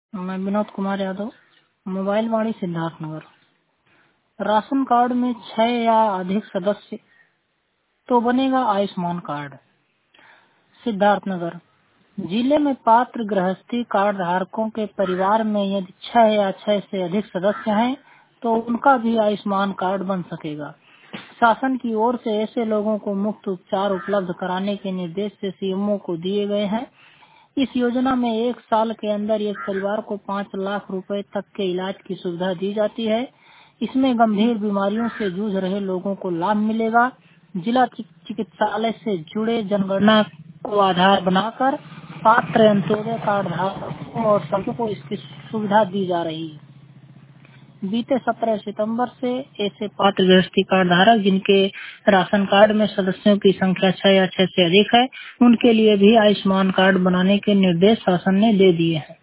मैं Vinod Kumar Yadav, mobile Vani Siddharthnagar. Ration card में 6 या अधिक सदस्य तो बनेगा आयुष्मान कार्ड। सिद्धार्थनगर जिले में पात्र गृहस्थी कार्ड धारकों के परिवार में यदि 6 या 6 से अधिक सदस्य हैं तो उनका भी आयुष्मान कार्ड बन सकेगा। शासन की ओर से ऐसे लोगों को मुफ्त उपचार उपलब्ध कराने के निर्देश से सीएमओ को दिए गए हैं। इस योजना में 1 साल के अंदर एक परिवार को 5 लाख रुपए तक के इलाज की सुविधा दी जाती है। इसमें गंभीर बीमारियों से जूझ रहे लोगों को लाभ मिलेगा। जिला चिकित्सालय से जुड़े जनगणना को आधार बनाकर पात्र अंत्योदय कार्ड धारकों और सबको को इसकी सुविधा दी जा रही है। बीते 17 सितंबर से ऐसे पात्र गृहस्थी कार्ड धारक जिनके राशन कार्ड में सदस्यों की संख्या 6 या 6 से अधिक है, उनके लिए भी आयुष्मान कार्ड बनाने के निर्देश शासन ने दे दिए हैं।